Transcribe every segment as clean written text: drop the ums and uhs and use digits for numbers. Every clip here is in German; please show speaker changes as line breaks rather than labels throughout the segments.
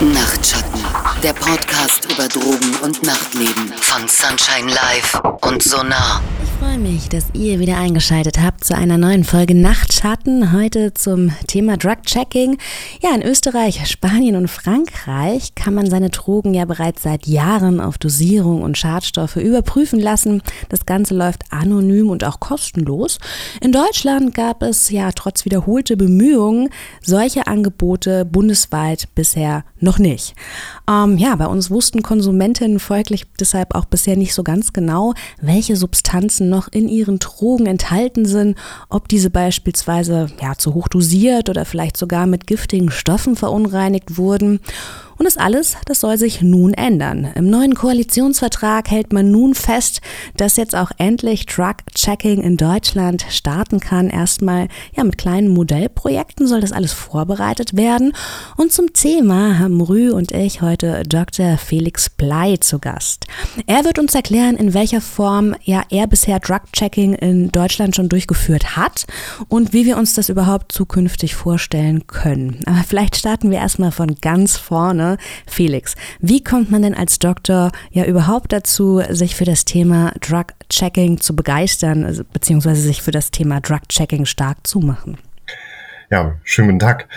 Nachtschatten, der Podcast über Drogen und Nachtleben von Sunshine Live und Sonar.
Ich freue mich, dass ihr wieder eingeschaltet habt zu einer neuen Folge Nachtschatten. Heute zum Thema Drug-Checking. Ja, in Österreich, Spanien und Frankreich kann man seine Drogen ja bereits seit Jahren auf Dosierung und Schadstoffe überprüfen lassen. Das Ganze läuft anonym und auch kostenlos. In Deutschland gab es ja trotz wiederholter Bemühungen solche Angebote bundesweit bisher noch nicht. Bei uns wussten Konsumentinnen folglich deshalb auch bisher nicht so ganz genau, welche Substanzen noch in ihren Drogen enthalten sind, ob diese beispielsweise zu hoch dosiert oder vielleicht sogar mit giftigen Stoffen verunreinigt wurden. Und das soll sich nun ändern. Im neuen Koalitionsvertrag hält man nun fest, dass jetzt auch endlich Drug-Checking in Deutschland starten kann. Erstmal mit kleinen Modellprojekten soll das alles vorbereitet werden. Und zum Thema haben Rü und ich heute Dr. Felix Bley zu Gast. Er wird uns erklären, in welcher Form er bisher Drug-Checking in Deutschland schon durchgeführt hat und wie wir uns das überhaupt zukünftig vorstellen können. Aber vielleicht starten wir erstmal von ganz vorne. Felix, wie kommt man denn als Doktor überhaupt dazu, sich für das Thema Drug-Checking zu begeistern, beziehungsweise sich für das Thema Drug-Checking stark zu machen?
Ja, schönen guten Tag.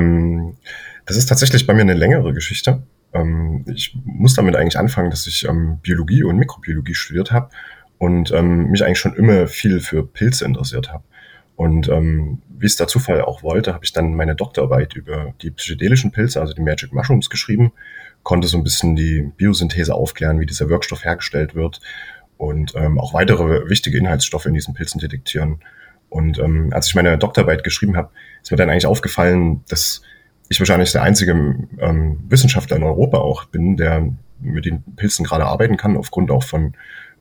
Das ist tatsächlich bei mir eine längere Geschichte. Ich muss damit eigentlich anfangen, dass ich Biologie und Mikrobiologie studiert habe und mich eigentlich schon immer viel für Pilze interessiert habe. Und wie es der Zufall auch wollte, habe ich dann meine Doktorarbeit über die psychedelischen Pilze, also die Magic Mushrooms, geschrieben, konnte so ein bisschen die Biosynthese aufklären, wie dieser Wirkstoff hergestellt wird und auch weitere wichtige Inhaltsstoffe in diesen Pilzen detektieren. Und als ich meine Doktorarbeit geschrieben habe, ist mir dann eigentlich aufgefallen, dass ich wahrscheinlich der einzige Wissenschaftler in Europa auch bin, der mit den Pilzen gerade arbeiten kann, aufgrund auch von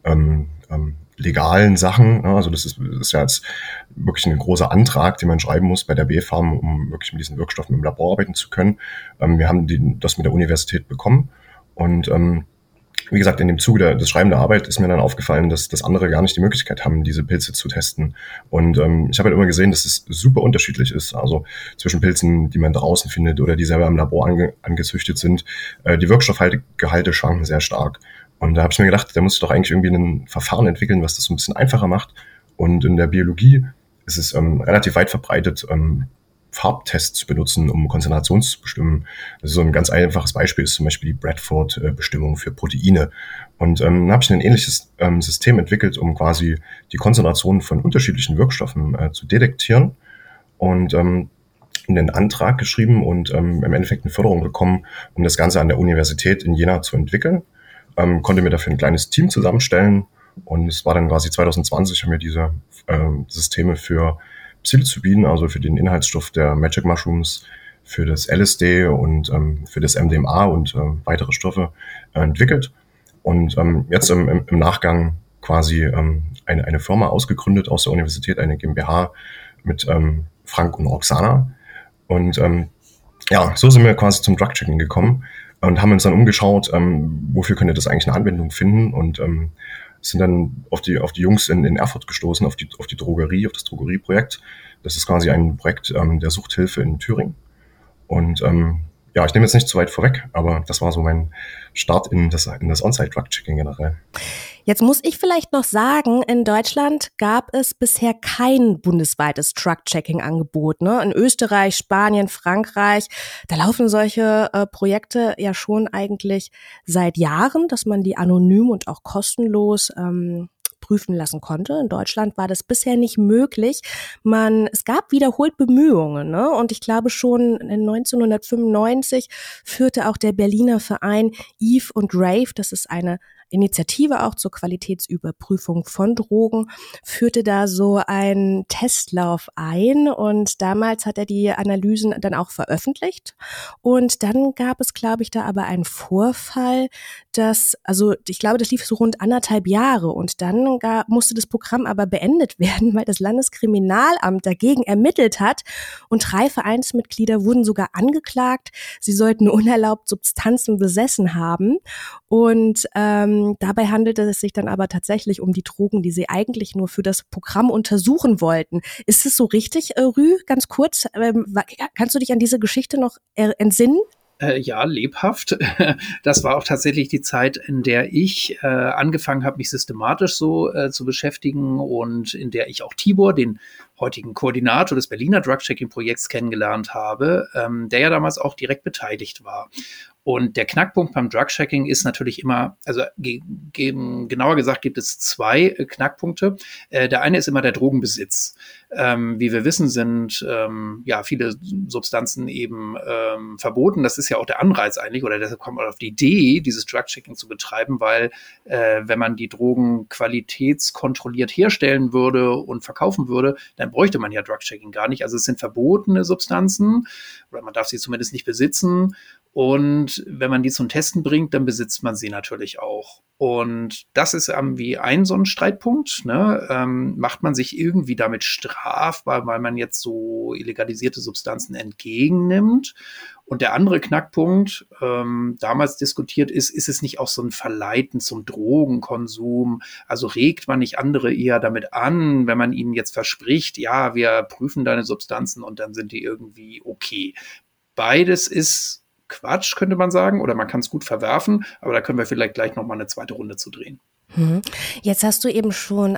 legalen Sachen. Also das ist ja jetzt wirklich ein großer Antrag, den man schreiben muss bei der BfArM, um wirklich mit diesen Wirkstoffen im Labor arbeiten zu können. Wir haben das mit der Universität bekommen und wie gesagt, in dem Zuge des Schreiben der Arbeit ist mir dann aufgefallen, dass andere gar nicht die Möglichkeit haben, diese Pilze zu testen. Und ich habe halt immer gesehen, dass es super unterschiedlich ist. Also zwischen Pilzen, die man draußen findet oder die selber im Labor angezüchtet sind. Die Wirkstoffgehalte schwanken sehr stark. Und da habe ich mir gedacht, da muss ich doch eigentlich irgendwie ein Verfahren entwickeln, was das so ein bisschen einfacher macht. Und in der Biologie ist es relativ weit verbreitet, Farbtests zu benutzen, um Konzentrationen zu bestimmen. Das ist so ein ganz einfaches Beispiel, ist zum Beispiel die Bradford-Bestimmung für Proteine. Und dann habe ich ein ähnliches System entwickelt, um quasi die Konzentrationen von unterschiedlichen Wirkstoffen zu detektieren. Und einen Antrag geschrieben und im Endeffekt eine Förderung bekommen, um das Ganze an der Universität in Jena zu entwickeln. Konnte mir dafür ein kleines Team zusammenstellen. Und es war dann quasi 2020, haben wir diese Systeme für Psilocybin, also für den Inhaltsstoff der Magic Mushrooms, für das LSD und für das MDMA und weitere Stoffe entwickelt. Und jetzt im Nachgang quasi eine Firma ausgegründet aus der Universität, eine GmbH mit Frank und Roxana. Und so sind wir quasi zum Drug-Checking gekommen und haben uns dann umgeschaut, wofür könnte das eigentlich eine Anwendung finden, und sind dann auf die Jungs in Erfurt gestoßen, auf die Drogerie, auf das Drogerieprojekt. Das ist quasi ein Projekt der Suchthilfe in Thüringen. Und ich nehme jetzt nicht zu weit vorweg, aber das war so mein Start in das On-Site-Drug-Checking generell.
Jetzt muss ich vielleicht noch sagen, in Deutschland gab es bisher kein bundesweites Drug-Checking-Angebot. Ne? In Österreich, Spanien, Frankreich, da laufen solche Projekte ja schon eigentlich seit Jahren, dass man die anonym und auch kostenlos prüfen lassen konnte. In Deutschland war das bisher nicht möglich. Es gab wiederholt Bemühungen, ne? Und ich glaube schon in 1995 führte auch der Berliner Verein Eve und Rave, das ist eine Initiative auch zur Qualitätsüberprüfung von Drogen, führte da so einen Testlauf ein, und damals hat er die Analysen dann auch veröffentlicht. Und dann gab es, glaube ich, da aber einen Vorfall, ich glaube, das lief so rund 1,5 Jahre, und dann musste das Programm aber beendet werden, weil das Landeskriminalamt dagegen ermittelt hat, und 3 Vereinsmitglieder wurden sogar angeklagt. Sie sollten unerlaubt Substanzen besessen haben, und dabei handelte es sich dann aber tatsächlich um die Drogen, die sie eigentlich nur für das Programm untersuchen wollten. Ist es so richtig, Rü, ganz kurz? Kannst du dich an diese Geschichte noch entsinnen?
Ja, lebhaft. Das war auch tatsächlich die Zeit, in der ich angefangen habe, mich systematisch so zu beschäftigen und in der ich auch Tibor, den heutigen Koordinator des Berliner Drug-Checking-Projekts, kennengelernt habe, der ja damals auch direkt beteiligt war. Und der Knackpunkt beim Drug-Checking ist natürlich immer, also genauer gesagt gibt es zwei Knackpunkte. Der eine ist immer der Drogenbesitz. Wie wir wissen, sind ja viele Substanzen eben verboten. Das ist ja auch der Anreiz eigentlich, oder deshalb kommt man auf die Idee, dieses Drug-Checking zu betreiben, weil wenn man die Drogen qualitätskontrolliert herstellen würde und verkaufen würde, dann bräuchte man ja Drug-Checking gar nicht. Also es sind verbotene Substanzen, oder man darf sie zumindest nicht besitzen. Und wenn man die zum Testen bringt, dann besitzt man sie natürlich auch. Und das ist irgendwie so ein Streitpunkt. Ne? Macht man sich irgendwie damit strafbar, weil man jetzt so illegalisierte Substanzen entgegennimmt? Und der andere Knackpunkt, damals diskutiert ist es nicht auch so ein Verleiten zum Drogenkonsum? Also regt man nicht andere eher damit an, wenn man ihnen jetzt verspricht, ja, wir prüfen deine Substanzen und dann sind die irgendwie okay. Beides ist Quatsch, könnte man sagen, oder man kann es gut verwerfen, aber da können wir vielleicht gleich nochmal eine zweite Runde zu drehen.
Jetzt hast du eben schon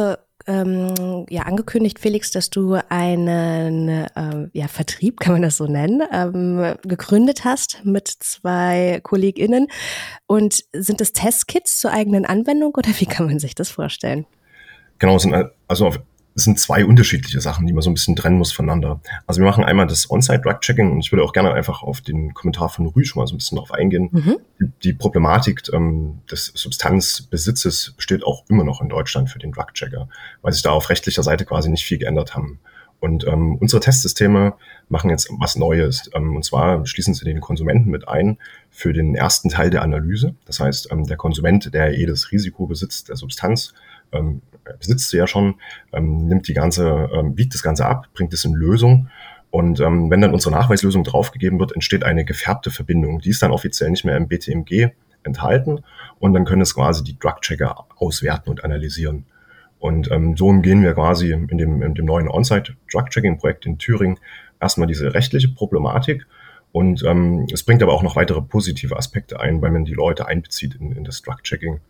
angekündigt, Felix, dass du einen Vertrieb, kann man das so nennen, gegründet hast mit 2 KollegInnen. Und sind das Testkits zur eigenen Anwendung oder wie kann man sich das vorstellen?
Genau, es sind 2 unterschiedliche Sachen, die man so ein bisschen trennen muss voneinander. Also wir machen einmal das On-Site-Drug-Checking und ich würde auch gerne einfach auf den Kommentar von Rü schon mal so ein bisschen drauf eingehen. Die Problematik des Substanzbesitzes besteht auch immer noch in Deutschland für den Drug-Checker, weil sich da auf rechtlicher Seite quasi nicht viel geändert haben. Und unsere Testsysteme machen jetzt was Neues. Und zwar schließen sie den Konsumenten mit ein für den ersten Teil der Analyse. Das heißt, der Konsument, der das Risiko besitzt der Substanz, besitzt sie ja schon, wiegt das Ganze ab, bringt es in Lösung. Und wenn dann unsere Nachweislösung draufgegeben wird, entsteht eine gefärbte Verbindung. Die ist dann offiziell nicht mehr im BTMG enthalten. Und dann können es quasi die Drug-Checker auswerten und analysieren. Und so umgehen wir quasi in dem neuen On-Site-Drug-Checking-Projekt in Thüringen erstmal diese rechtliche Problematik. Und es bringt aber auch noch weitere positive Aspekte ein, weil man die Leute einbezieht in das Drug-Checking.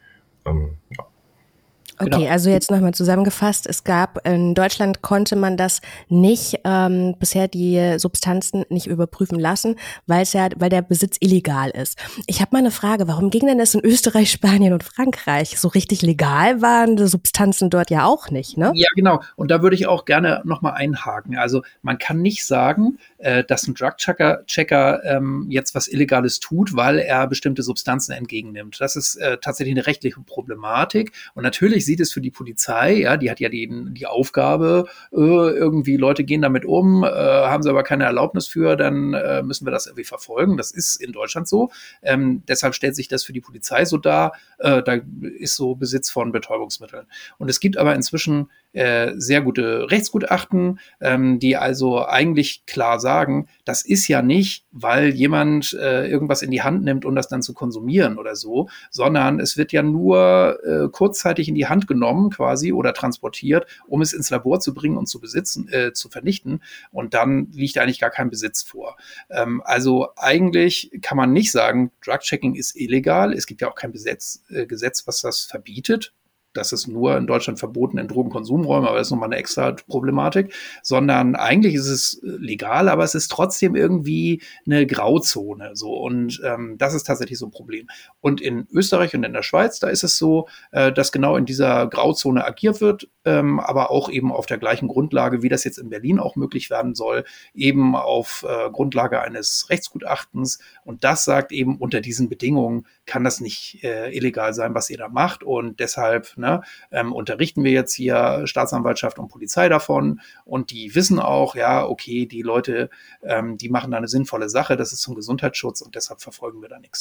Okay,
Genau.
Also jetzt nochmal zusammengefasst, in Deutschland konnte man das nicht, bisher die Substanzen nicht überprüfen lassen, weil der Besitz illegal ist. Ich habe mal eine Frage, warum ging denn das in Österreich, Spanien und Frankreich? So richtig legal waren die Substanzen dort ja auch nicht, ne?
Ja, genau. Und da würde ich auch gerne nochmal einhaken. Also man kann nicht sagen, dass ein Drug-Checker jetzt was Illegales tut, weil er bestimmte Substanzen entgegennimmt. Das ist tatsächlich eine rechtliche Problematik. Und natürlich sieht es für die Polizei, ja, die hat ja die Aufgabe, irgendwie Leute gehen damit um, haben sie aber keine Erlaubnis für, dann müssen wir das irgendwie verfolgen. Das ist in Deutschland so. Deshalb stellt sich das für die Polizei so dar, da ist so Besitz von Betäubungsmitteln. Und es gibt aber inzwischen sehr gute Rechtsgutachten, die also eigentlich klar sagen, das ist ja nicht, weil jemand irgendwas in die Hand nimmt, um das dann zu konsumieren oder so, sondern es wird ja nur kurzzeitig in die Hand genommen quasi oder transportiert, um es ins Labor zu bringen und zu vernichten, und dann liegt eigentlich gar kein Besitz vor. Also eigentlich kann man nicht sagen, Drug-Checking ist illegal. Es gibt ja auch kein Gesetz, was das verbietet. Das ist nur in Deutschland verboten in Drogenkonsumräumen, aber das ist nochmal eine extra Problematik, sondern eigentlich ist es legal, aber es ist trotzdem irgendwie eine Grauzone. So. Und das ist tatsächlich so ein Problem. Und in Österreich und in der Schweiz, da ist es so, dass genau in dieser Grauzone agiert wird, aber auch eben auf der gleichen Grundlage, wie das jetzt in Berlin auch möglich werden soll, eben auf Grundlage eines Rechtsgutachtens. Und das sagt eben, unter diesen Bedingungen kann das nicht illegal sein, was ihr da macht. Und deshalb unterrichten wir jetzt hier Staatsanwaltschaft und Polizei davon, und die wissen auch, ja, okay, die Leute, die machen da eine sinnvolle Sache, das ist zum Gesundheitsschutz, und deshalb verfolgen wir da nichts.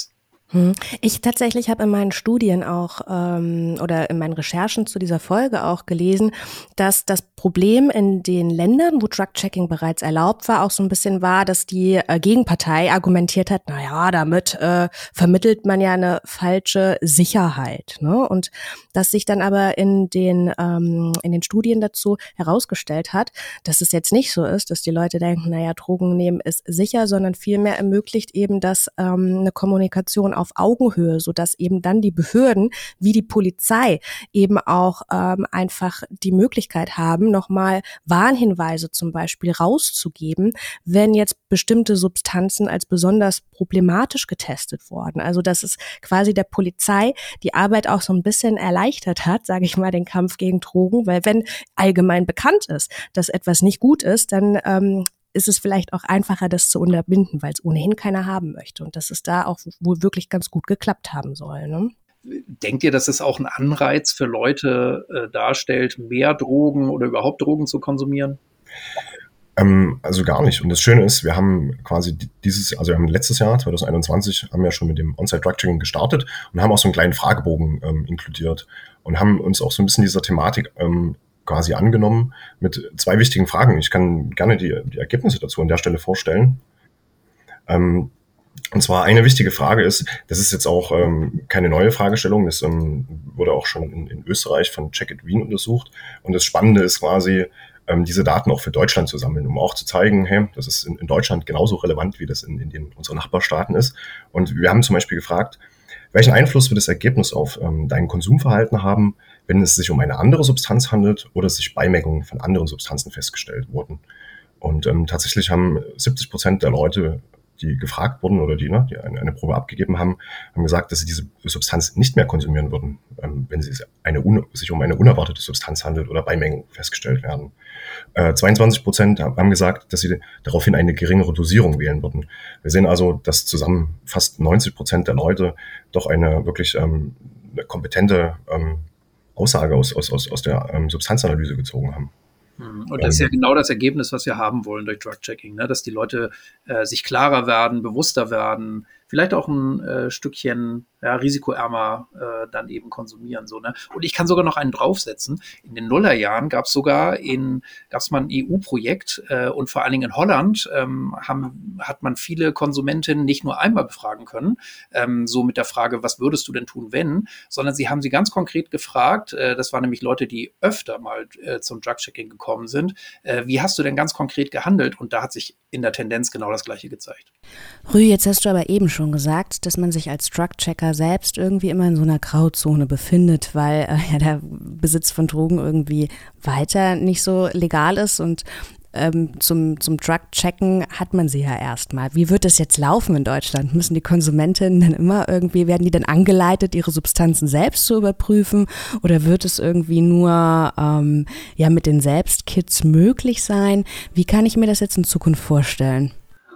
Ich tatsächlich habe in meinen Studien auch oder in meinen Recherchen zu dieser Folge auch gelesen, dass das Problem in den Ländern, wo Drug-Checking bereits erlaubt war, auch so ein bisschen war, dass die Gegenpartei argumentiert hat, damit vermittelt man ja eine falsche Sicherheit, ne? Und dass sich dann aber in den Studien dazu herausgestellt hat, dass es jetzt nicht so ist, dass die Leute denken, Drogen nehmen ist sicher, sondern vielmehr ermöglicht eben das eine Kommunikation auf Augenhöhe, sodass eben dann die Behörden wie die Polizei eben auch einfach die Möglichkeit haben, nochmal Warnhinweise zum Beispiel rauszugeben, wenn jetzt bestimmte Substanzen als besonders problematisch getestet wurden. Also dass es quasi der Polizei die Arbeit auch so ein bisschen erleichtert hat, sage ich mal, den Kampf gegen Drogen, weil wenn allgemein bekannt ist, dass etwas nicht gut ist, dann ist es vielleicht auch einfacher, das zu unterbinden, weil es ohnehin keiner haben möchte. Und dass es da auch wohl wirklich ganz gut geklappt haben soll, ne?
Denkt ihr, dass es auch einen Anreiz für Leute darstellt, mehr Drogen oder überhaupt Drogen zu konsumieren?
Also gar nicht. Und das Schöne ist, wir haben quasi wir haben letztes Jahr, 2021, haben wir schon mit dem On-Site-Drug-Checking gestartet und haben auch so einen kleinen Fragebogen inkludiert und haben uns auch so ein bisschen dieser Thematik quasi angenommen mit 2 wichtigen Fragen. Ich kann gerne die Ergebnisse dazu an der Stelle vorstellen. Und zwar eine wichtige Frage ist, das ist jetzt auch keine neue Fragestellung, das wurde auch schon in Österreich von Check-It Wien untersucht. Und das Spannende ist quasi, diese Daten auch für Deutschland zu sammeln, um auch zu zeigen, hey, das ist in Deutschland genauso relevant, wie das in unseren Nachbarstaaten ist. Und wir haben zum Beispiel gefragt, welchen Einfluss wird das Ergebnis auf dein Konsumverhalten haben, wenn es sich um eine andere Substanz handelt oder sich Beimengungen von anderen Substanzen festgestellt wurden? Und tatsächlich haben 70% der Leute, die gefragt wurden oder die eine Probe abgegeben haben, haben gesagt, dass sie diese Substanz nicht mehr konsumieren würden, wenn sich um eine unerwartete Substanz handelt oder Beimengungen festgestellt werden. 22% haben gesagt, dass sie daraufhin eine geringere Dosierung wählen würden. Wir sehen also, dass zusammen fast 90% der Leute doch eine wirklich eine kompetente Aussage aus der Substanzanalyse gezogen haben.
Und das ist ja genau das Ergebnis, was wir haben wollen durch Drug-Checking, ne? Dass die Leute sich klarer werden, bewusster werden, vielleicht auch ein Stückchen risikoärmer dann eben konsumieren. So, ne? Und ich kann sogar noch einen draufsetzen. In den Nullerjahren gab es mal ein EU-Projekt und vor allen Dingen in Holland hat man viele Konsumentinnen nicht nur einmal befragen können, so mit der Frage, was würdest du denn tun, wenn, sondern sie haben sie ganz konkret gefragt, das waren nämlich Leute, die öfter mal zum Drug-Checking gekommen sind, wie hast du denn ganz konkret gehandelt? Und da hat sich in der Tendenz genau das Gleiche gezeigt.
Rü, jetzt hast du aber eben schon gesagt, dass man sich als Drug-Checker selbst irgendwie immer in so einer Grauzone befindet, weil der Besitz von Drogen irgendwie weiter nicht so legal ist und zum Drug-Checken hat man sie ja erstmal. Wie wird das jetzt laufen in Deutschland? Müssen die Konsumentinnen dann werden die dann angeleitet, ihre Substanzen selbst zu überprüfen? Oder wird es irgendwie nur mit den Selbstkits möglich sein? Wie kann ich mir das jetzt in Zukunft vorstellen?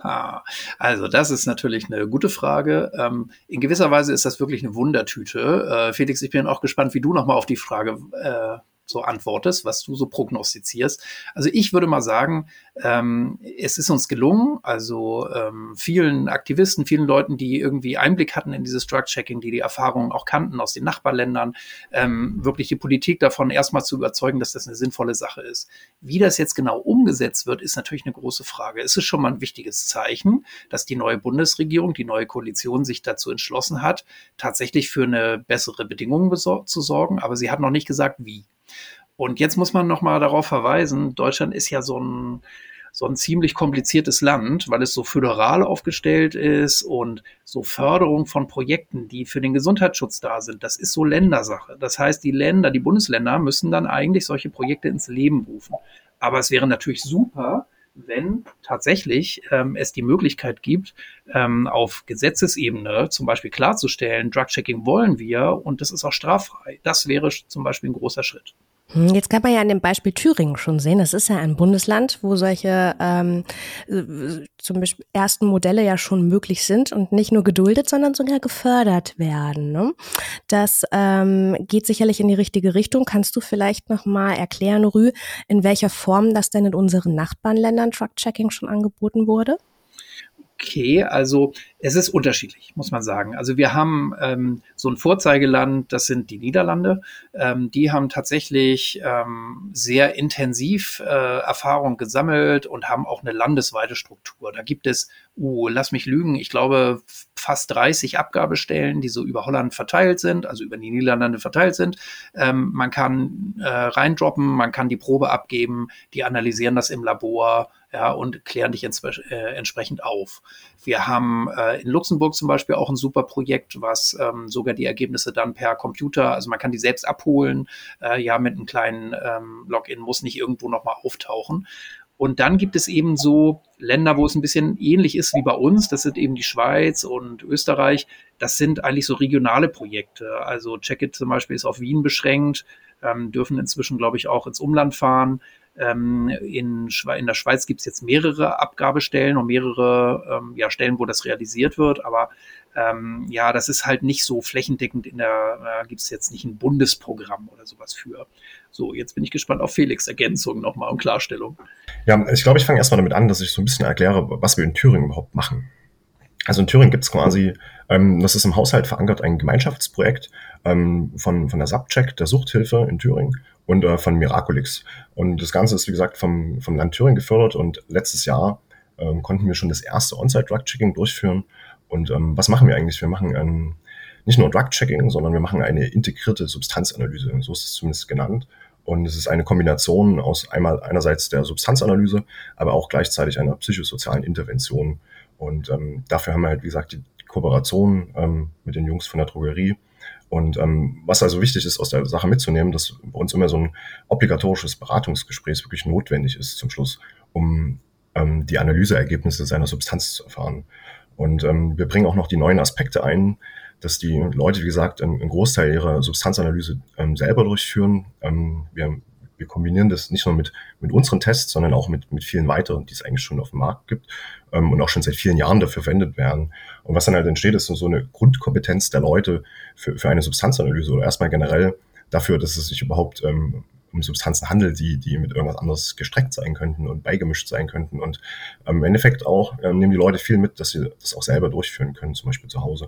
Also das ist natürlich eine gute Frage. In gewisser Weise ist das wirklich eine Wundertüte. Felix, ich bin auch gespannt, wie du nochmal auf die Frage so antwortest, was du so prognostizierst. Also ich würde mal sagen, es ist uns gelungen, also vielen Aktivisten, vielen Leuten, die irgendwie Einblick hatten in dieses Drug-Checking, die Erfahrungen auch kannten aus den Nachbarländern, wirklich die Politik davon erstmal zu überzeugen, dass das eine sinnvolle Sache ist. Wie das jetzt genau umgesetzt wird, ist natürlich eine große Frage. Es ist schon mal ein wichtiges Zeichen, dass die neue Bundesregierung, die neue Koalition sich dazu entschlossen hat, tatsächlich für eine bessere Bedingungen zu sorgen, aber sie hat noch nicht gesagt, wie. Und jetzt muss man nochmal darauf verweisen, Deutschland ist ja so ein ziemlich kompliziertes Land, weil es so föderal aufgestellt ist und so Förderung von Projekten, die für den Gesundheitsschutz da sind, das ist so Ländersache. Das heißt, die Bundesländer müssen dann eigentlich solche Projekte ins Leben rufen. Aber es wäre natürlich super, wenn tatsächlich es die Möglichkeit gibt, auf Gesetzesebene zum Beispiel klarzustellen, Drug-Checking wollen wir und das ist auch straffrei. Das wäre zum Beispiel ein großer Schritt.
Jetzt kann man ja an dem Beispiel Thüringen schon sehen, das ist ja ein Bundesland, wo solche zum Beispiel ersten Modelle ja schon möglich sind und nicht nur geduldet, sondern sogar gefördert werden, ne? Das geht sicherlich in die richtige Richtung. Kannst du vielleicht nochmal erklären, Rü, in welcher Form das denn in unseren Nachbarländern Drug-Checking schon angeboten wurde?
Okay, also es ist unterschiedlich, muss man sagen. Also wir haben so ein Vorzeigeland, das sind die Niederlande. Die haben tatsächlich sehr intensiv Erfahrung gesammelt und haben auch eine landesweite Struktur. Da gibt es, lass mich lügen, ich glaube fast 30 Abgabestellen, die so über Holland verteilt sind, also über die Niederlande verteilt sind. Man kann reindroppen, man kann die Probe abgeben, die analysieren das im Labor, ja, und klären dich entsprechend auf. Wir haben in Luxemburg zum Beispiel auch ein super Projekt, was sogar die Ergebnisse dann per Computer, also man kann die selbst abholen, ja, mit einem kleinen Login, muss nicht irgendwo nochmal auftauchen. Und dann gibt es eben so Länder, wo es ein bisschen ähnlich ist wie bei uns. Das sind eben die Schweiz und Österreich. Das sind eigentlich so regionale Projekte. Also Check-It zum Beispiel ist auf Wien beschränkt, dürfen inzwischen, glaube ich, auch ins Umland fahren. In der Schweiz gibt es jetzt mehrere Abgabestellen und mehrere Stellen, wo das realisiert wird. Aber das ist halt nicht so flächendeckend. Gibt es jetzt nicht ein Bundesprogramm oder sowas für. So, jetzt bin ich gespannt auf Felix' Ergänzung nochmal und Klarstellung.
Ja, ich glaube, ich fange erstmal damit an, dass ich so ein bisschen erkläre, was wir in Thüringen überhaupt machen. Also in Thüringen gibt es quasi, das ist im Haushalt verankert, ein Gemeinschaftsprojekt von der Subcheck, der Suchthilfe in Thüringen und von Miraculix. Und das Ganze ist, wie gesagt, vom Land Thüringen gefördert und letztes Jahr konnten wir schon das erste On-Site-Drug-Checking durchführen. Und was machen wir eigentlich? Wir machen nicht nur Drug-Checking, sondern wir machen eine integrierte Substanzanalyse, so ist es zumindest genannt. Und es ist eine Kombination aus einerseits der Substanzanalyse, aber auch gleichzeitig einer psychosozialen Intervention. Und dafür haben wir halt, wie gesagt, die Kooperation mit den Jungs von der Drogerie. Und was also wichtig ist, aus der Sache mitzunehmen, dass bei uns immer so ein obligatorisches Beratungsgespräch wirklich notwendig ist zum Schluss, um die Analyseergebnisse seiner Substanz zu erfahren. Und wir bringen auch noch die neuen Aspekte ein, dass die Leute, wie gesagt, einen Großteil ihrer Substanzanalyse selber durchführen. Wir kombinieren das nicht nur mit unseren Tests, sondern auch mit vielen weiteren, die es eigentlich schon auf dem Markt gibt und auch schon seit vielen Jahren dafür verwendet werden. Und was dann halt entsteht, ist so eine Grundkompetenz der Leute für eine Substanzanalyse oder erstmal generell dafür, dass es sich überhaupt um Substanzen handelt, die mit irgendwas anderes gestreckt sein könnten und beigemischt sein könnten. Und im Endeffekt auch nehmen die Leute viel mit, dass sie das auch selber durchführen können, zum Beispiel zu Hause.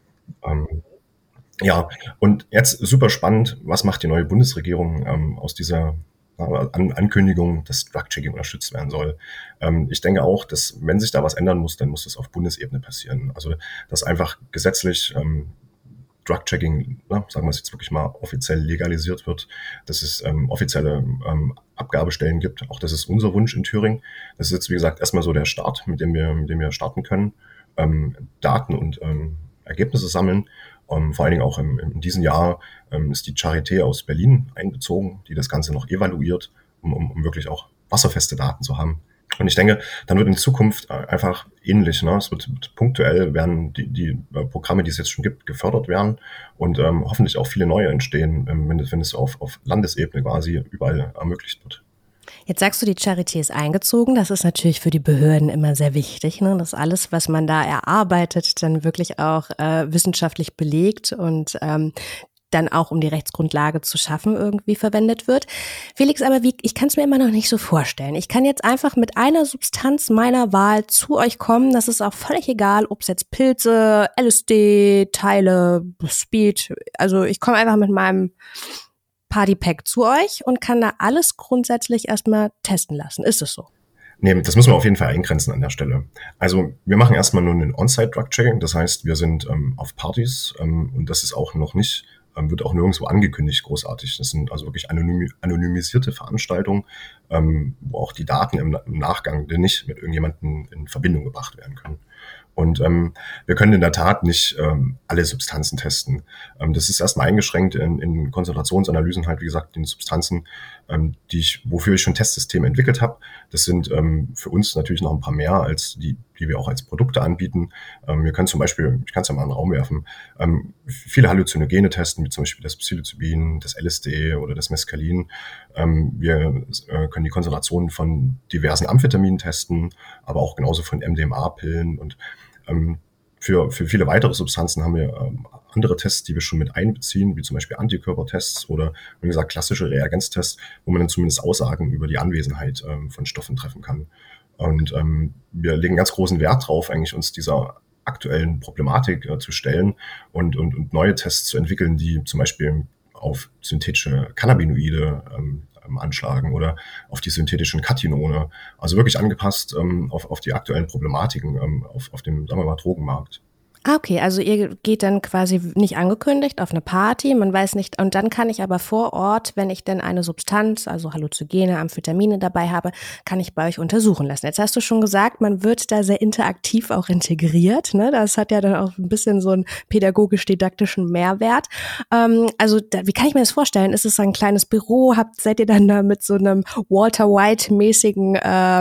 Und jetzt super spannend, was macht die neue Bundesregierung aus dieser Ankündigung, dass Drug-Checking unterstützt werden soll. Ich denke auch, dass wenn sich da was ändern muss, dann muss das auf Bundesebene passieren. Also dass einfach gesetzlich Drug-Checking, sagen wir es jetzt wirklich mal, offiziell legalisiert wird, dass es offizielle Abgabestellen gibt. Auch das ist unser Wunsch in Thüringen. Das ist jetzt, wie gesagt, erstmal so der Start, mit dem wir starten können, Daten und Ergebnisse sammeln. Vor allen Dingen auch in diesem Jahr ist die Charité aus Berlin einbezogen, die das Ganze noch evaluiert, um wirklich auch wasserfeste Daten zu haben. Und ich denke, dann wird in Zukunft einfach ähnlich. Ne? Es wird punktuell werden die Programme, die es jetzt schon gibt, gefördert werden und hoffentlich auch viele neue entstehen, wenn es auf Landesebene quasi überall ermöglicht wird.
Jetzt sagst du, die Charité ist eingezogen. Das ist natürlich für die Behörden immer sehr wichtig, ne? Dass alles, was man da erarbeitet, dann wirklich auch wissenschaftlich belegt und dann auch, um die Rechtsgrundlage zu schaffen, irgendwie verwendet wird. Felix, aber ich kann es mir immer noch nicht so vorstellen. Ich kann jetzt einfach mit einer Substanz meiner Wahl zu euch kommen. Das ist auch völlig egal, ob es jetzt Pilze, LSD, Teile, Speed, also ich komme einfach mit meinem Partypack zu euch und kann da alles grundsätzlich erstmal testen lassen. Ist es so?
Nee, das müssen wir auf jeden Fall eingrenzen an der Stelle. Also wir machen erstmal nur einen On-Site-Drug-Checking. Das heißt, wir sind auf Partys und das ist auch noch nicht, wird auch nirgendwo angekündigt großartig. Das sind also wirklich anonymisierte Veranstaltungen, wo auch die Daten im Nachgang nicht mit irgendjemandem in Verbindung gebracht werden können. Und wir können in der Tat nicht alle Substanzen testen. Das ist erstmal eingeschränkt in Konzentrationsanalysen halt, wie gesagt, die Substanzen, wofür ich schon Testsysteme entwickelt habe. Das sind für uns natürlich noch ein paar mehr als die wir auch als Produkte anbieten. Wir können zum Beispiel, ich kann es ja mal in den Raum werfen, viele Halluzinogene testen, wie zum Beispiel das Psilocybin, das LSD oder das Mescalin. Wir können die Konzentration von diversen Amphetaminen testen, aber auch genauso von MDMA-Pillen und für viele weitere Substanzen haben wir andere Tests, die wir schon mit einbeziehen, wie zum Beispiel Antikörpertests oder, wie gesagt, klassische Reagenztests, wo man dann zumindest Aussagen über die Anwesenheit von Stoffen treffen kann. Und wir legen ganz großen Wert drauf, eigentlich uns dieser aktuellen Problematik zu stellen und neue Tests zu entwickeln, die zum Beispiel auf synthetische Cannabinoide anschlagen oder auf die synthetischen Katinone. Also wirklich angepasst auf die aktuellen Problematiken auf dem, sagen wir mal, Drogenmarkt.
Okay, also ihr geht dann quasi nicht angekündigt auf eine Party, man weiß nicht, und dann kann ich aber vor Ort, wenn ich denn eine Substanz, also Halluzogene, Amphetamine dabei habe, kann ich bei euch untersuchen lassen. Jetzt hast du schon gesagt, man wird da sehr interaktiv auch integriert, ne? Das hat ja dann auch ein bisschen so einen pädagogisch-didaktischen Mehrwert. Wie kann ich mir das vorstellen? Ist es ein kleines Büro? Seid ihr dann da mit so einem Walter White-mäßigen,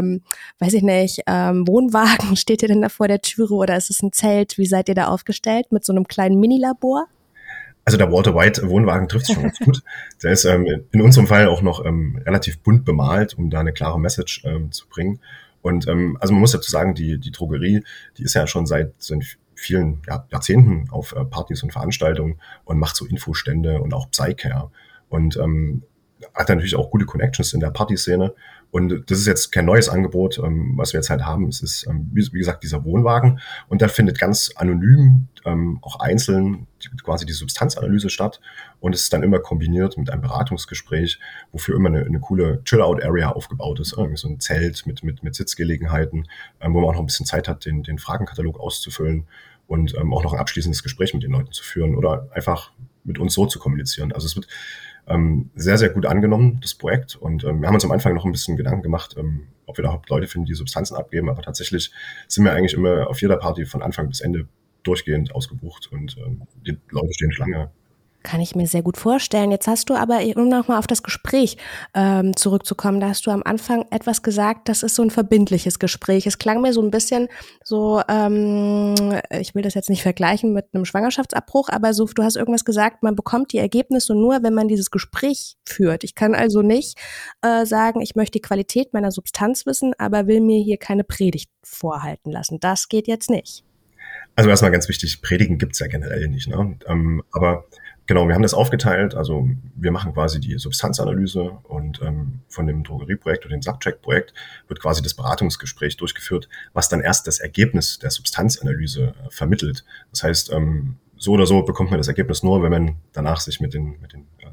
Wohnwagen? Steht ihr denn da vor der Türe oder ist es ein Zelt? Wie seid ihr da aufgestellt mit so einem kleinen Mini-Labor?
Also der Walter White Wohnwagen trifft es schon ganz gut. Der ist in unserem Fall auch noch relativ bunt bemalt, um da eine klare Message zu bringen. Und also man muss dazu sagen, die Drogerie, die ist ja schon seit vielen Jahrzehnten auf Partys und Veranstaltungen und macht so Infostände und auch Psycare. Und hat natürlich auch gute Connections in der Partyszene. Und das ist jetzt kein neues Angebot, was wir jetzt halt haben. Es ist, wie gesagt, dieser Wohnwagen. Und da findet ganz anonym, auch einzeln quasi die Substanzanalyse statt. Und es ist dann immer kombiniert mit einem Beratungsgespräch, wofür immer eine coole Chill-Out-Area aufgebaut ist. Irgendwie so ein Zelt mit Sitzgelegenheiten, wo man auch noch ein bisschen Zeit hat, den Fragenkatalog auszufüllen und auch noch ein abschließendes Gespräch mit den Leuten zu führen oder einfach mit uns so zu kommunizieren. Also es wird sehr, sehr gut angenommen, das Projekt. Und wir haben uns am Anfang noch ein bisschen Gedanken gemacht, ob wir da überhaupt Leute finden, die Substanzen abgeben. Aber tatsächlich sind wir eigentlich immer auf jeder Party von Anfang bis Ende durchgehend ausgebucht und die Leute stehen Schlange.
Kann ich mir sehr gut vorstellen. Jetzt hast du aber, um nochmal auf das Gespräch zurückzukommen, da hast du am Anfang etwas gesagt, das ist so ein verbindliches Gespräch. Es klang mir so ein bisschen so, ich will das jetzt nicht vergleichen mit einem Schwangerschaftsabbruch, aber so, du hast irgendwas gesagt, man bekommt die Ergebnisse nur, wenn man dieses Gespräch führt. Ich kann also nicht sagen, ich möchte die Qualität meiner Substanz wissen, aber will mir hier keine Predigt vorhalten lassen. Das geht jetzt nicht.
Also erstmal ganz wichtig, Predigen gibt's ja generell nicht, ne? Aber genau, wir haben das aufgeteilt, also wir machen quasi die Substanzanalyse und von dem Drogerieprojekt oder dem Subcheck-Projekt wird quasi das Beratungsgespräch durchgeführt, was dann erst das Ergebnis der Substanzanalyse vermittelt. Das heißt, so oder so bekommt man das Ergebnis nur, wenn man danach sich mit den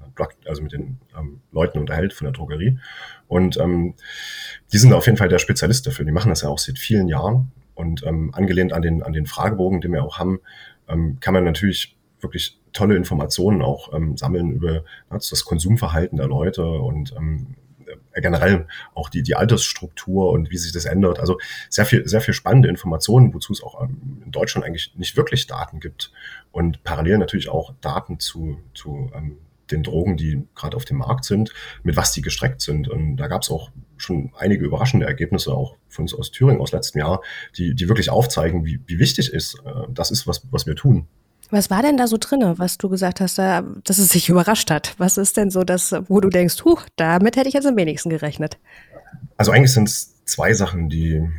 Leuten unterhält von der Drogerie. Und die sind auf jeden Fall der Spezialist dafür. Die machen das ja auch seit vielen Jahren. Und angelehnt an den Fragebogen, den wir auch haben, kann man natürlich wirklich tolle Informationen auch sammeln über das Konsumverhalten der Leute und generell auch die Altersstruktur und wie sich das ändert. Also sehr viel spannende Informationen, wozu es auch in Deutschland eigentlich nicht wirklich Daten gibt. Und parallel natürlich auch Daten zu den Drogen, die gerade auf dem Markt sind, mit was die gestreckt sind. Und da gab es auch schon einige überraschende Ergebnisse, auch von uns aus Thüringen aus letztem Jahr, die wirklich aufzeigen, wie wichtig das ist, was wir tun.
Was war denn da so drinne, was du gesagt hast, dass es sich überrascht hat? Was ist denn so das, wo du denkst, damit hätte ich jetzt am wenigsten gerechnet?
Also eigentlich sind es zwei Sachen, die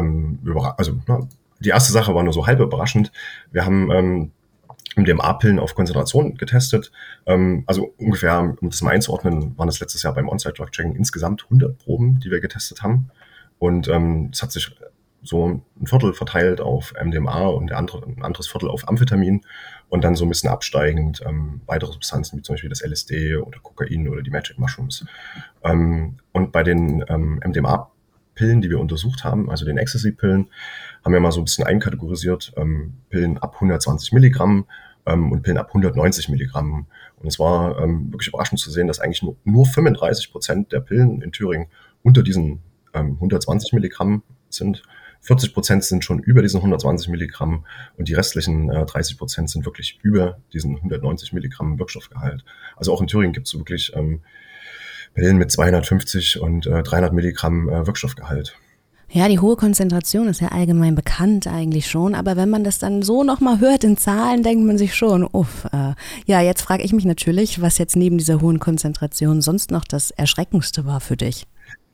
die erste Sache war nur so halb überraschend. Wir haben MDMA-Pillen auf Konzentration getestet. Also ungefähr, um das mal einzuordnen, waren es letztes Jahr beim On-Site-Drug-Checking insgesamt 100 Proben, die wir getestet haben. Und es hat sich so ein Viertel verteilt auf MDMA und ein anderes Viertel auf Amphetamin und dann so ein bisschen absteigend weitere Substanzen wie zum Beispiel das LSD oder Kokain oder die Magic Mushrooms. Und bei den MDMA-Pillen, die wir untersucht haben, also den Ecstasy-Pillen, haben wir mal so ein bisschen einkategorisiert, Pillen ab 120 Milligramm und Pillen ab 190 Milligramm. Und es war wirklich überraschend zu sehen, dass eigentlich nur 35% der Pillen in Thüringen unter diesen 120 Milligramm sind. 40% sind schon über diesen 120 Milligramm und die restlichen 30% sind wirklich über diesen 190 Milligramm Wirkstoffgehalt. Also auch in Thüringen gibt es wirklich Pillen mit 250 und 300 Milligramm Wirkstoffgehalt.
Ja, die hohe Konzentration ist ja allgemein bekannt eigentlich schon, aber wenn man das dann so nochmal hört in Zahlen, denkt man sich schon, jetzt frage ich mich natürlich, was jetzt neben dieser hohen Konzentration sonst noch das Erschreckendste war für dich.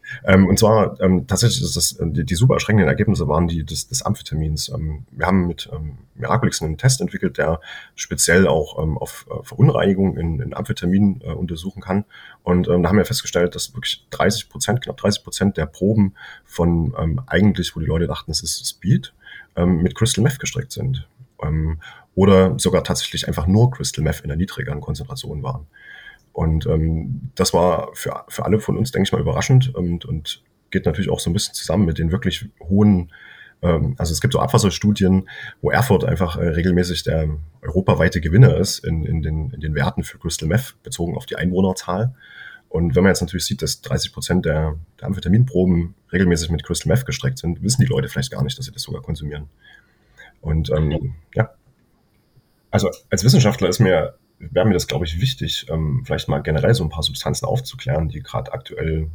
Und zwar tatsächlich ist das, die super erschreckenden Ergebnisse waren die des Amphetamins. Wir haben mit Miraculix einen Test entwickelt, der speziell auch auf Verunreinigung in Amphetamin untersuchen kann. Und da haben wir festgestellt, dass wirklich knapp 30% der Proben von eigentlich, wo die Leute dachten, es ist Speed, mit Crystal Meth gestrickt sind. Oder sogar tatsächlich einfach nur Crystal Meth in der niedrigeren Konzentration waren. Und das war für alle von uns, denke ich mal, überraschend und geht natürlich auch so ein bisschen zusammen mit den wirklich hohen, also es gibt so Abwasserstudien, wo Erfurt einfach regelmäßig der europaweite Gewinner ist in den Werten für Crystal Meth bezogen auf die Einwohnerzahl. Und wenn man jetzt natürlich sieht, dass 30% der Amphetaminproben regelmäßig mit Crystal Meth gestreckt sind, wissen die Leute vielleicht gar nicht, dass sie das sogar konsumieren. Und ja, also als Wissenschaftler wäre mir das, glaube ich, wichtig, vielleicht mal generell so ein paar Substanzen aufzuklären, die gerade aktuell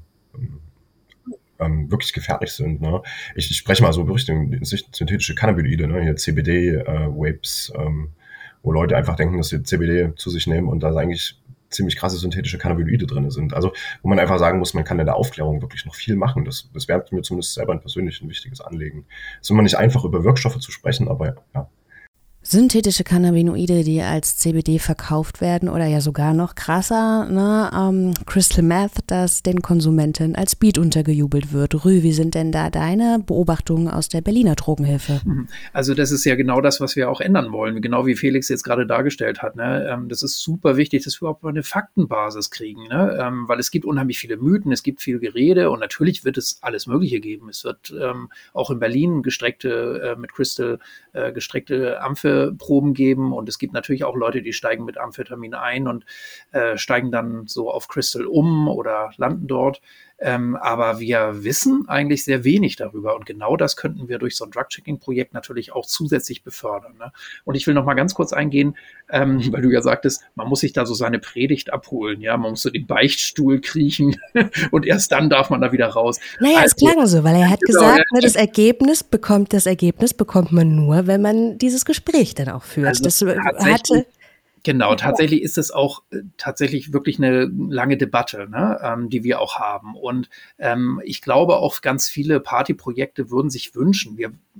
wirklich gefährlich sind. Ne? Ich spreche mal so Richtung synthetische Cannabinoide, ne? Hier CBD, Vapes, wo Leute einfach denken, dass sie CBD zu sich nehmen und da eigentlich ziemlich krasse synthetische Cannabinoide drin sind. Also wo man einfach sagen muss, man kann in der Aufklärung wirklich noch viel machen. Das wäre mir zumindest selber persönlich ein wichtiges Anliegen. Es ist immer nicht einfach, über Wirkstoffe zu sprechen, aber ja.
Synthetische Cannabinoide, die als CBD verkauft werden oder ja sogar noch krasser, ne, Crystal Meth, das den Konsumenten als Speed untergejubelt wird. Rü, wie sind denn da deine Beobachtungen aus der Berliner Drogenhilfe?
Also das ist ja genau das, was wir auch ändern wollen, genau wie Felix jetzt gerade dargestellt hat. Ne? Das ist super wichtig, dass wir überhaupt mal eine Faktenbasis kriegen, ne? Weil es gibt unheimlich viele Mythen, es gibt viel Gerede und natürlich wird es alles Mögliche geben. Es wird auch in Berlin mit Crystal gestreckte Proben geben und es gibt natürlich auch Leute, die steigen mit Amphetamin ein und steigen dann so auf Crystal um oder landen dort. Aber wir wissen eigentlich sehr wenig darüber und genau das könnten wir durch so ein Drug-Checking-Projekt natürlich auch zusätzlich befördern. Ne? Und ich will noch mal ganz kurz eingehen, weil du ja sagtest, man muss sich da so seine Predigt abholen, ja, man muss so den Beichtstuhl kriechen und erst dann darf man da wieder raus.
Naja, es klang so, weil er hat gesagt, ne, das Ergebnis bekommt man nur, wenn man dieses Gespräch dann auch führt.
Also
das
tatsächlich ist es auch tatsächlich wirklich eine lange Debatte, ne, die wir auch haben. Und ich glaube auch ganz viele Partyprojekte würden sich wünschen,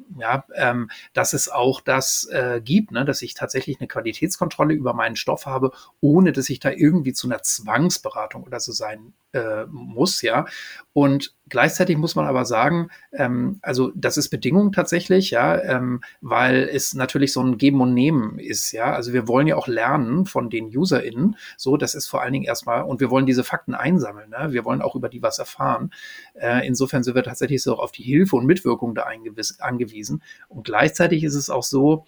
dass es auch das gibt, ne, dass ich tatsächlich eine Qualitätskontrolle über meinen Stoff habe, ohne dass ich da irgendwie zu einer Zwangsberatung oder so sein muss, ja. Und gleichzeitig muss man aber sagen, also das ist Bedingung tatsächlich, ja, weil es natürlich so ein Geben und Nehmen ist, ja. Also wir wollen ja auch lernen von den UserInnen, so, das ist vor allen Dingen erstmal, und wir wollen diese Fakten einsammeln, ne? Wir wollen auch über die was erfahren. Insofern sind wir tatsächlich so auf die Hilfe und Mitwirkung da angewiesen. Und gleichzeitig ist es auch so,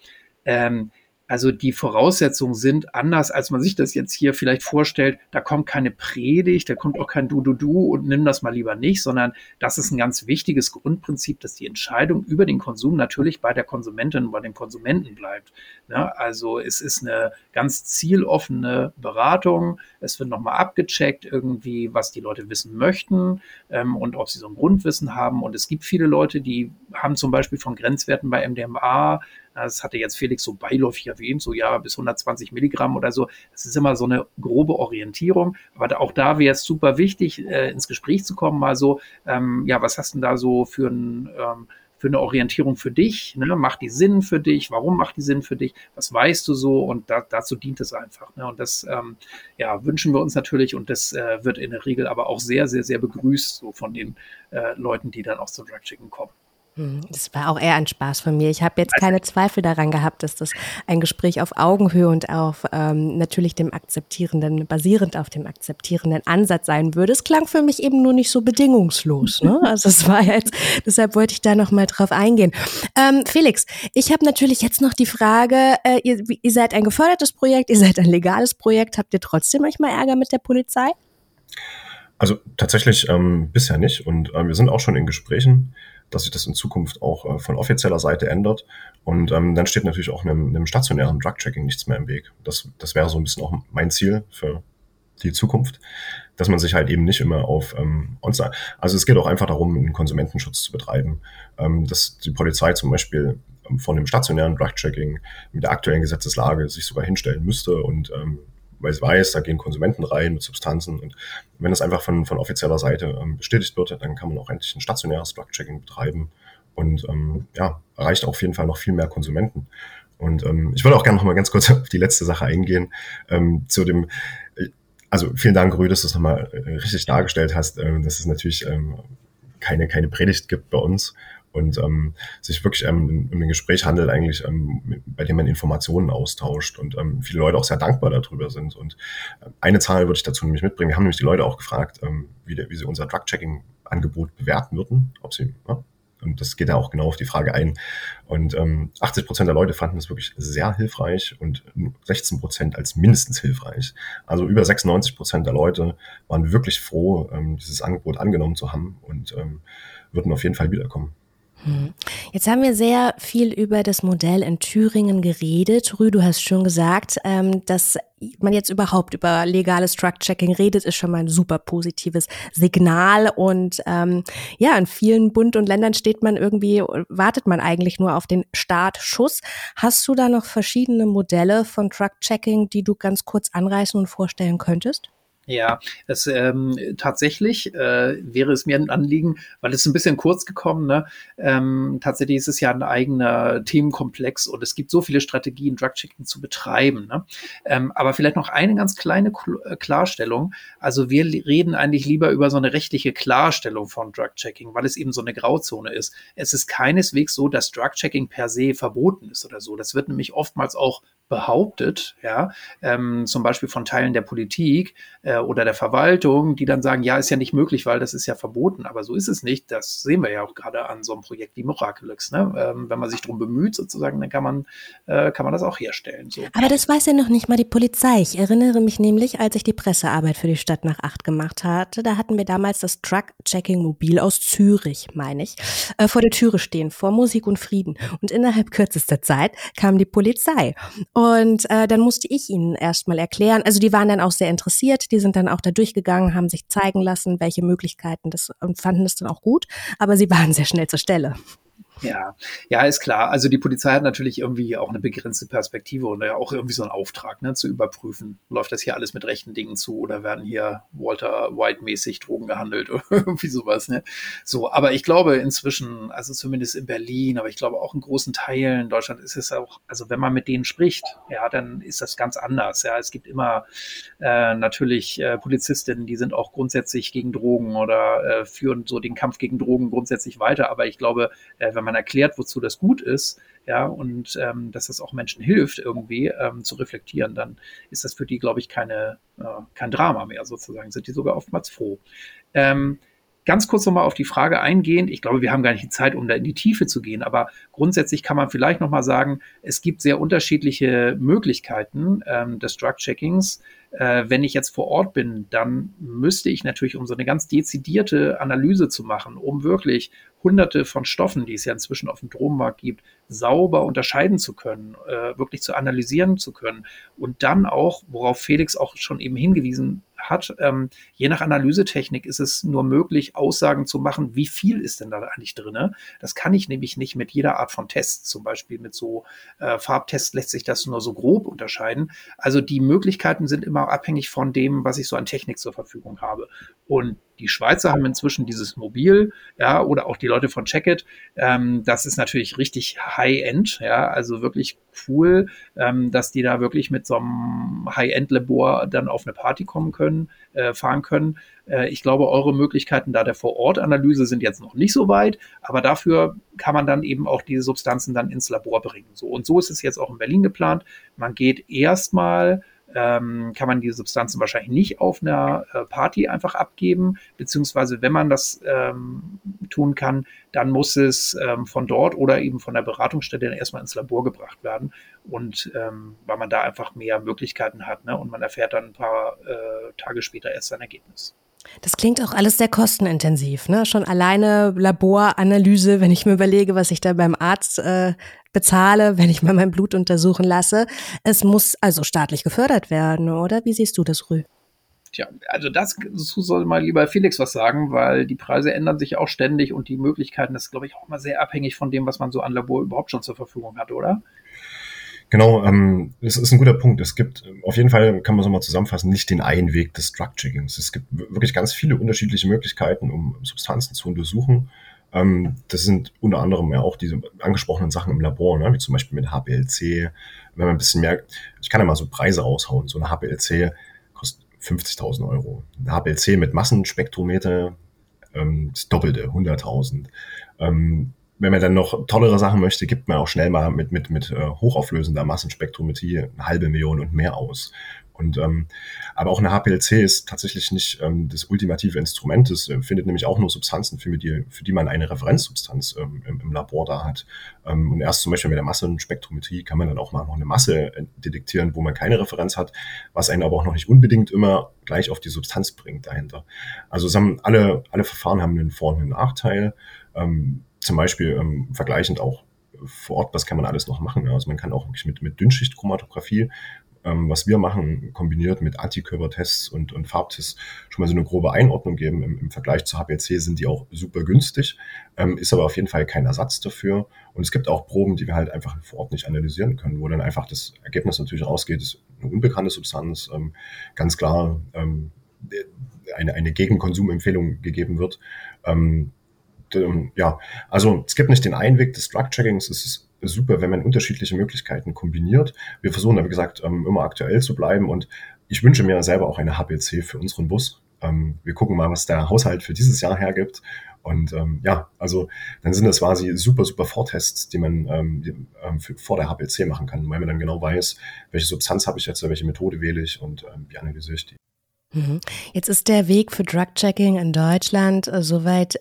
also die Voraussetzungen sind anders, als man sich das jetzt hier vielleicht vorstellt. Da kommt keine Predigt, da kommt auch kein Du und nimm das mal lieber nicht, sondern das ist ein ganz wichtiges Grundprinzip, dass die Entscheidung über den Konsum natürlich bei der Konsumentin, bei dem Konsumenten bleibt. Ne? Also es ist eine ganz zieloffene Beratung. Es wird nochmal abgecheckt irgendwie, was die Leute wissen möchten und ob sie so ein Grundwissen haben. Und es gibt viele Leute, die haben zum Beispiel von Grenzwerten bei MDMA, das hatte jetzt Felix so beiläufig erwähnt, so ja, bis 120 Milligramm oder so. Das ist immer so eine grobe Orientierung. Aber auch da wäre es super wichtig, ins Gespräch zu kommen, mal so, was hast du denn da so für eine Orientierung für dich? Ne? Macht die Sinn für dich? Warum macht die Sinn für dich? Was weißt du so? Und dazu dient es einfach. Ne? Und das wünschen wir uns natürlich. Und das wird in der Regel aber auch sehr, sehr, sehr begrüßt so von den Leuten, die dann auch zum Drug-Checking kommen.
Das war auch eher ein Spaß von mir. Ich habe jetzt keine Zweifel daran gehabt, dass das ein Gespräch auf Augenhöhe und auf natürlich basierend auf dem akzeptierenden Ansatz sein würde. Es klang für mich eben nur nicht so bedingungslos. Ne? Also es war jetzt, deshalb wollte ich da nochmal drauf eingehen. Felix, ich habe natürlich jetzt noch die Frage, ihr seid ein gefördertes Projekt, ihr seid ein legales Projekt. Habt ihr trotzdem manchmal Ärger mit der Polizei?
Also tatsächlich bisher nicht und wir sind auch schon in Gesprächen, dass sich das in Zukunft auch von offizieller Seite ändert. Und dann steht natürlich auch einem stationären Drug-Checking nichts mehr im Weg. Das wäre so ein bisschen auch mein Ziel für die Zukunft, dass man sich halt eben nicht immer auf On-Site... Also es geht auch einfach darum, einen Konsumentenschutz zu betreiben, dass die Polizei zum Beispiel von dem stationären Drug-Checking mit der aktuellen Gesetzeslage sich sogar hinstellen müsste und weil es weiß, da gehen Konsumenten rein mit Substanzen. Und wenn das einfach von offizieller Seite bestätigt wird, dann kann man auch endlich ein stationäres Drug-Checking betreiben und erreicht auf jeden Fall noch viel mehr Konsumenten. Und ich würde auch gerne noch mal ganz kurz auf die letzte Sache eingehen, zu dem, also vielen Dank, Rü, dass du es nochmal richtig dargestellt hast, dass es natürlich keine Predigt gibt bei uns und sich wirklich um ein Gespräch handelt eigentlich, bei dem man Informationen austauscht und viele Leute auch sehr dankbar darüber sind. Und eine Zahl würde ich dazu nämlich mitbringen. Wir haben nämlich die Leute auch gefragt, wie sie unser Drug-Checking-Angebot bewerten würden, ob sie, und das geht ja auch genau auf die Frage ein. Und 80% der Leute fanden es wirklich sehr hilfreich und 16% als mindestens hilfreich. Also über 96% der Leute waren wirklich froh, dieses Angebot angenommen zu haben und würden auf jeden Fall wiederkommen.
Jetzt haben wir sehr viel über das Modell in Thüringen geredet. Rü, du hast schon gesagt, dass man jetzt überhaupt über legales Drug-Checking redet, ist schon mal ein super positives Signal. Und in vielen Bund und Ländern wartet man eigentlich nur auf den Startschuss. Hast du da noch verschiedene Modelle von Drug-Checking, die du ganz kurz anreißen und vorstellen könntest?
Ja, tatsächlich wäre es mir ein Anliegen, weil es ein bisschen kurz gekommen, ne? Tatsächlich ist es ja ein eigener Themenkomplex und es gibt so viele Strategien, Drug-Checking zu betreiben, ne? Aber vielleicht noch eine ganz kleine Klarstellung. Also wir reden eigentlich lieber über so eine rechtliche Klarstellung von Drug-Checking, weil es eben so eine Grauzone ist. Es ist keineswegs so, dass Drug-Checking per se verboten ist oder so. Das wird nämlich oftmals auch behauptet, ja, zum Beispiel von Teilen der Politik oder der Verwaltung, die dann sagen, ja, ist ja nicht möglich, weil das ist ja verboten, aber so ist es nicht. Das sehen wir ja auch gerade an so einem Projekt wie Miraculix, ne? Wenn man sich darum bemüht, sozusagen, dann kann man das auch herstellen. So.
Aber das weiß ja noch nicht mal die Polizei. Ich erinnere mich nämlich, als ich die Pressearbeit für die Stadt nach 8 gemacht hatte, da hatten wir damals das Drug-Checking-Mobil aus Zürich, meine ich, vor der Türe stehen, vor Musik und Frieden. Und innerhalb kürzester Zeit kam die Polizei. Und dann musste ich ihnen erstmal erklären, also die waren dann auch sehr interessiert, die sind dann auch da durchgegangen, haben sich zeigen lassen, welche Möglichkeiten das und fanden das dann auch gut, aber sie waren sehr schnell zur Stelle.
Ja, ist klar. Also die Polizei hat natürlich irgendwie auch eine begrenzte Perspektive und ja auch irgendwie so einen Auftrag, ne, zu überprüfen, läuft das hier alles mit rechten Dingen zu oder werden hier Walter White-mäßig Drogen gehandelt oder irgendwie sowas, ne? So, aber ich glaube inzwischen, also zumindest in Berlin, aber ich glaube auch in großen Teilen in Deutschland ist es auch, also wenn man mit denen spricht, ja, dann ist das ganz anders. Ja, es gibt immer natürlich Polizistinnen, die sind auch grundsätzlich gegen Drogen oder führen so den Kampf gegen Drogen grundsätzlich weiter, aber ich glaube, wenn man erklärt, wozu das gut ist, ja, und dass das auch Menschen hilft, irgendwie zu reflektieren, dann ist das für die, glaube ich, kein Drama mehr sozusagen, sind die sogar oftmals froh. Ganz kurz nochmal auf die Frage eingehen. Ich glaube, wir haben gar nicht die Zeit, um da in die Tiefe zu gehen, aber grundsätzlich kann man vielleicht nochmal sagen, es gibt sehr unterschiedliche Möglichkeiten des Drug-Checkings. Wenn ich jetzt vor Ort bin, dann müsste ich natürlich, um so eine ganz dezidierte Analyse zu machen, um wirklich hunderte von Stoffen, die es ja inzwischen auf dem Drogenmarkt gibt, sauber unterscheiden zu können, wirklich zu analysieren zu können und dann auch, worauf Felix auch schon eben hingewiesen hat, je nach Analysetechnik ist es nur möglich, Aussagen zu machen, wie viel ist denn da eigentlich drin. Das kann ich nämlich nicht mit jeder Art von Tests, zum Beispiel mit so Farbtests lässt sich das nur so grob unterscheiden. Also die Möglichkeiten sind immer abhängig von dem, was ich so an Technik zur Verfügung habe. Und die Schweizer haben inzwischen dieses Mobil, ja, oder auch die Leute von Checkit. Das ist natürlich richtig High-End, ja, also wirklich cool, dass die da wirklich mit so einem High-End-Labor dann auf eine Party kommen können, fahren können. Ich glaube, eure Möglichkeiten da der Vor-Ort-Analyse sind jetzt noch nicht so weit, aber dafür kann man dann eben auch diese Substanzen dann ins Labor bringen. So, und so ist es jetzt auch in Berlin geplant. Man geht erstmal kann man die Substanzen wahrscheinlich nicht auf einer Party einfach abgeben, beziehungsweise wenn man das tun kann, dann muss es von dort oder eben von der Beratungsstelle dann erstmal ins Labor gebracht werden und weil man da einfach mehr Möglichkeiten hat, ne? Und man erfährt dann ein paar Tage später erst sein Ergebnis.
Das klingt auch alles sehr kostenintensiv, ne? Schon alleine Laboranalyse, wenn ich mir überlege, was ich da beim Arzt bezahle, wenn ich mal mein Blut untersuchen lasse. Es muss also staatlich gefördert werden, oder? Wie siehst du das, Rü?
Tja, also dazu soll mal lieber Felix was sagen, weil die Preise ändern sich auch ständig und die Möglichkeiten, das ist, glaube ich, auch mal sehr abhängig von dem, was man so an Labor überhaupt schon zur Verfügung hat, oder?
Genau, das ist ein guter Punkt. Es gibt auf jeden Fall, kann man so mal zusammenfassen, nicht den einen Weg des Drug-Checkings. Es gibt wirklich ganz viele unterschiedliche Möglichkeiten, um Substanzen zu untersuchen. Das sind unter anderem ja auch diese angesprochenen Sachen im Labor, ne? Wie zum Beispiel mit HPLC. Wenn man ein bisschen mehr, ich kann ja mal so Preise raushauen. So eine HPLC kostet 50.000 Euro. Eine HPLC mit Massenspektrometer, das Doppelte, 100.000. Wenn man dann noch tollere Sachen möchte, gibt man auch schnell mal mit hochauflösender Massenspektrometrie 1.500.000 und mehr aus. Und aber auch eine HPLC ist tatsächlich nicht das ultimative Instrument. Es findet nämlich auch nur Substanzen, für die man eine Referenzsubstanz im Labor da hat. Und erst zum Beispiel mit der Massenspektrometrie kann man dann auch mal noch eine Masse detektieren, wo man keine Referenz hat, was einen aber auch noch nicht unbedingt immer gleich auf die Substanz bringt dahinter. Also es haben alle Verfahren haben einen Vor- und einen Nachteil. Zum Beispiel vergleichend auch vor Ort, was kann man alles noch machen? Also man kann auch wirklich mit Dünnschichtchromatographie, was wir machen, kombiniert mit Antikörpertests und Farbtests, schon mal so eine grobe Einordnung geben. Im Vergleich zu HPLC sind die auch super günstig, ist aber auf jeden Fall kein Ersatz dafür. Und es gibt auch Proben, die wir halt einfach vor Ort nicht analysieren können, wo dann einfach das Ergebnis natürlich rausgeht, ist eine unbekannte Substanz, ganz klar eine Gegenkonsumempfehlung gegeben wird. Ja, also es gibt nicht den einen Weg des Drug-Checkings. Es ist super, wenn man unterschiedliche Möglichkeiten kombiniert. Wir versuchen da, wie gesagt, immer aktuell zu bleiben und ich wünsche mir selber auch eine HPLC für unseren Bus. Wir gucken mal, was der Haushalt für dieses Jahr hergibt. Und ja, also dann sind das quasi super Vortests, die man vor der HPLC machen kann, weil man dann genau weiß, welche Substanz habe ich jetzt, welche Methode wähle ich und wie analysiere ich die.
Jetzt ist der Weg für Drug-Checking in Deutschland soweit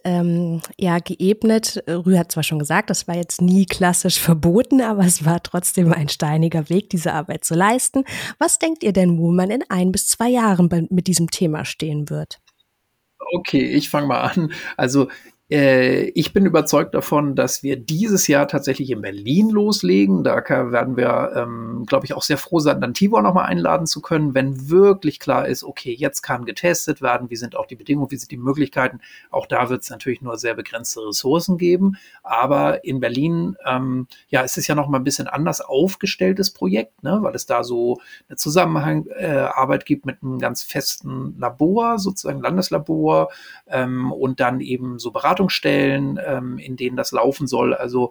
geebnet. Rü hat zwar schon gesagt, das war jetzt nie klassisch verboten, aber es war trotzdem ein steiniger Weg, diese Arbeit zu leisten. Was denkt ihr denn, wo man in 1 bis 2 Jahren mit diesem Thema stehen wird?
Okay, ich fange mal an. Also ich bin überzeugt davon, dass wir dieses Jahr tatsächlich in Berlin loslegen. Da werden wir, glaube ich, auch sehr froh sein, dann Tibor nochmal einladen zu können, wenn wirklich klar ist, okay, jetzt kann getestet werden, wie sind auch die Bedingungen, wie sind die Möglichkeiten. Auch da wird es natürlich nur sehr begrenzte Ressourcen geben. Aber in Berlin, es ist ja noch mal ein bisschen anders aufgestelltes Projekt, ne, weil es da so eine Zusammenarbeit gibt mit einem ganz festen Labor, sozusagen Landeslabor, und dann eben so Beratungsstellen, in denen das laufen soll. Also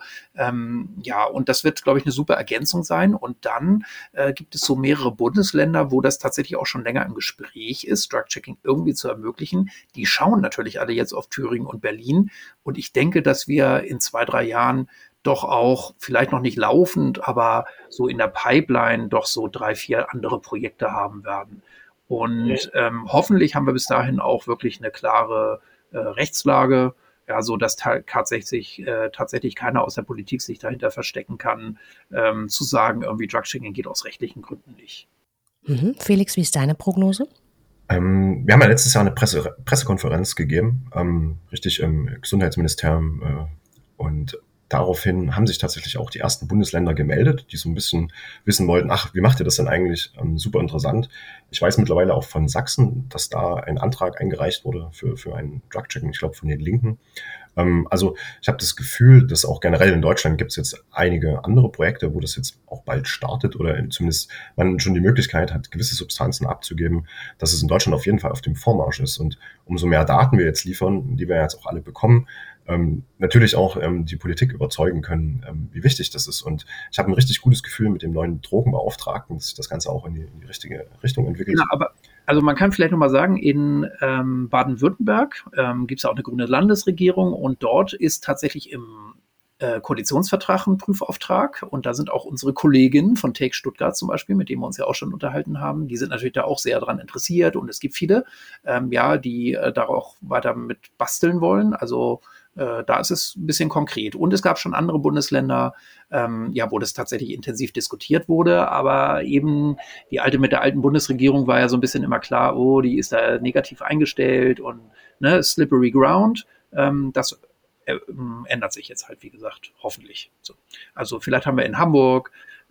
und das wird, glaube ich, eine super Ergänzung sein. Und dann gibt es so mehrere Bundesländer, wo das tatsächlich auch schon länger im Gespräch ist, Drug-Checking irgendwie zu ermöglichen. Die schauen natürlich alle jetzt auf Thüringen und Berlin. Und ich denke, dass wir in 2, 3 Jahren doch auch, vielleicht noch nicht laufend, aber so in der Pipeline doch so 3, 4 andere Projekte haben werden. Und hoffentlich haben wir bis dahin auch wirklich eine klare Rechtslage, ja, so dass tatsächlich keiner aus der Politik sich dahinter verstecken kann, zu sagen, irgendwie Drug-Checking geht aus rechtlichen Gründen nicht.
Felix, wie ist deine Prognose?
Wir haben ja letztes Jahr eine Pressekonferenz gegeben, richtig im Gesundheitsministerium, und daraufhin haben sich tatsächlich auch die ersten Bundesländer gemeldet, die so ein bisschen wissen wollten, ach, wie macht ihr das denn eigentlich? Super interessant. Ich weiß mittlerweile auch von Sachsen, dass da ein Antrag eingereicht wurde für einen Drug-Checking, ich glaube von den Linken. Also ich habe das Gefühl, dass auch generell in Deutschland gibt es jetzt einige andere Projekte, wo das jetzt auch bald startet oder zumindest man schon die Möglichkeit hat, gewisse Substanzen abzugeben, dass es in Deutschland auf jeden Fall auf dem Vormarsch ist. Und umso mehr Daten wir jetzt liefern, die wir jetzt auch alle bekommen, natürlich auch die Politik überzeugen können, wie wichtig das ist. Und ich habe ein richtig gutes Gefühl mit dem neuen Drogenbeauftragten, dass sich das Ganze auch in die richtige Richtung entwickelt.
Ja, aber also man kann vielleicht nochmal sagen, in Baden-Württemberg gibt es auch eine grüne Landesregierung und dort ist tatsächlich im Koalitionsvertrag ein Prüfauftrag und da sind auch unsere Kolleginnen von Take Stuttgart zum Beispiel, mit denen wir uns ja auch schon unterhalten haben, die sind natürlich da auch sehr daran interessiert und es gibt viele, die da auch weiter mit basteln wollen, also da ist es ein bisschen konkret. Und es gab schon andere Bundesländer, wo das tatsächlich intensiv diskutiert wurde. Aber eben mit der alten Bundesregierung war ja so ein bisschen immer klar, oh, die ist da negativ eingestellt und slippery ground. Das ändert sich jetzt halt, wie gesagt, hoffentlich. So. Also vielleicht haben wir in Hamburg,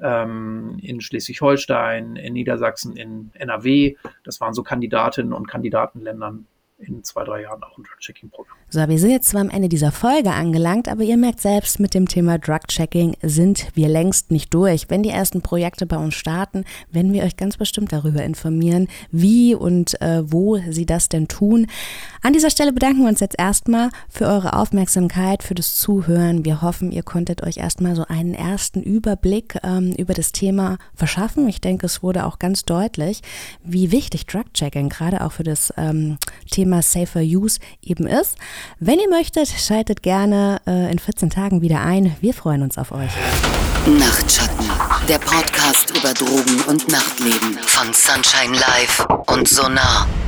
in Schleswig-Holstein, in Niedersachsen, in NRW, das waren so Kandidatinnen und Kandidatenländern. in 2-3 Jahren auch ein Drug-Checking-Programm.
So, wir sind jetzt zwar am Ende dieser Folge angelangt, aber ihr merkt selbst, mit dem Thema Drug-Checking sind wir längst nicht durch. Wenn die ersten Projekte bei uns starten, werden wir euch ganz bestimmt darüber informieren, wie und wo sie das denn tun. An dieser Stelle bedanken wir uns jetzt erstmal für eure Aufmerksamkeit, für das Zuhören. Wir hoffen, ihr konntet euch erstmal so einen ersten Überblick über das Thema verschaffen. Ich denke, es wurde auch ganz deutlich, wie wichtig Drug-Checking gerade auch für das Thema Safer Use eben ist. Wenn ihr möchtet, schaltet gerne in 14 Tagen wieder ein. Wir freuen uns auf euch.
Nachtschatten, der Podcast über Drogen und Nachtleben von Sunshine Live und Sonar.